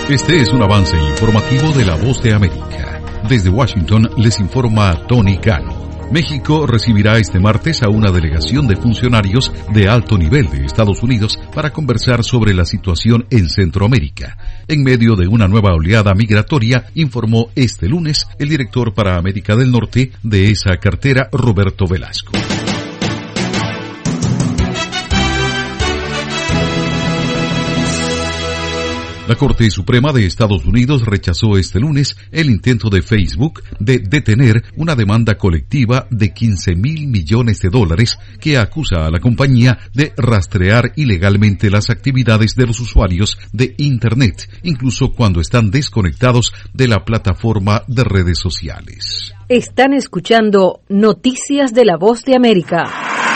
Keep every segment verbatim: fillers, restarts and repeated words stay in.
Este es un avance informativo de La Voz de América. Desde Washington les informa Tony Cano. México recibirá este martes a una delegación de funcionarios de alto nivel de Estados Unidos para conversar sobre la situación en Centroamérica. En medio de una nueva oleada migratoria, informó este lunes el director para América del Norte de esa cartera, Roberto Velasco. La Corte Suprema de Estados Unidos rechazó este lunes el intento de Facebook de detener una demanda colectiva de quince mil millones de dólares que acusa a la compañía de rastrear ilegalmente las actividades de los usuarios de Internet, incluso cuando están desconectados de la plataforma de redes sociales. Están escuchando Noticias de La Voz de América.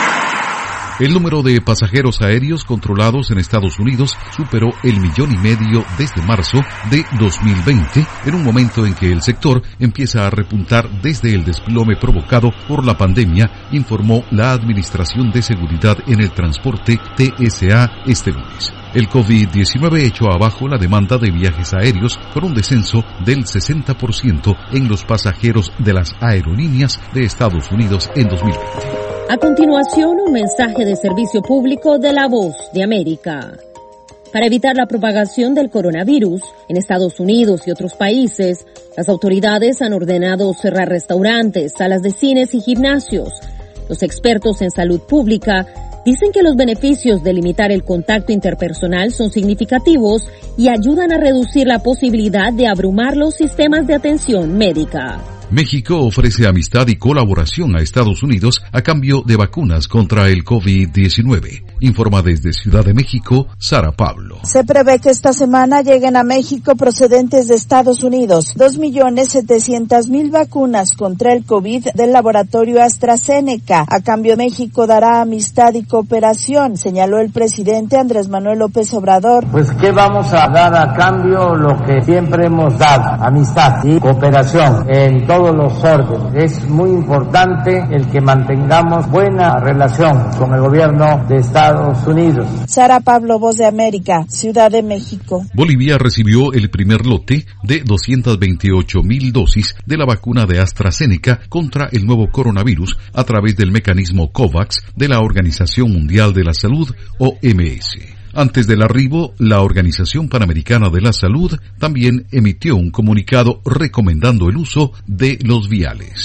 El número de pasajeros aéreos controlados en Estados Unidos superó el millón y medio desde marzo de dos mil veinte, en un momento en que el sector empieza a repuntar desde el desplome provocado por la pandemia, informó la Administración de Seguridad en el Transporte T S A este lunes. El COVID diecinueve echó abajo la demanda de viajes aéreos con un descenso del sesenta por ciento en los pasajeros de las aerolíneas de Estados Unidos en dos mil veinte. A continuación, un mensaje de servicio público de La Voz de América. Para evitar la propagación del coronavirus en Estados Unidos y otros países, las autoridades han ordenado cerrar restaurantes, salas de cines y gimnasios. Los expertos en salud pública dicen que los beneficios de limitar el contacto interpersonal son significativos y ayudan a reducir la posibilidad de abrumar los sistemas de atención médica. México ofrece amistad y colaboración a Estados Unidos a cambio de vacunas contra el COVID diecinueve. Informa desde Ciudad de México, Sara Pablo. Se prevé que esta semana lleguen a México procedentes de Estados Unidos dos millones setecientas mil vacunas contra el COVID del laboratorio AstraZeneca. A cambio, México dará amistad y cooperación, señaló el presidente Andrés Manuel López Obrador. Pues, ¿qué vamos a dar a cambio? Lo que siempre hemos dado, amistad y cooperación en todos los órdenes. Es muy importante el que mantengamos buena relación con el gobierno de Estados Unidos. Sara Pablo, Voz de América, Ciudad de México. Bolivia recibió el primer lote de doscientas veintiocho mil dosis de la vacuna de AstraZeneca contra el nuevo coronavirus a través del mecanismo COVAX de la Organización Mundial de la Salud, O M S. Antes del arribo, la Organización Panamericana de la Salud también emitió un comunicado recomendando el uso de los viales.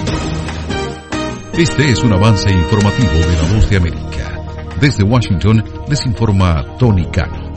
Este es un avance informativo de La Voz de América. Desde Washington les informa Tony Cano.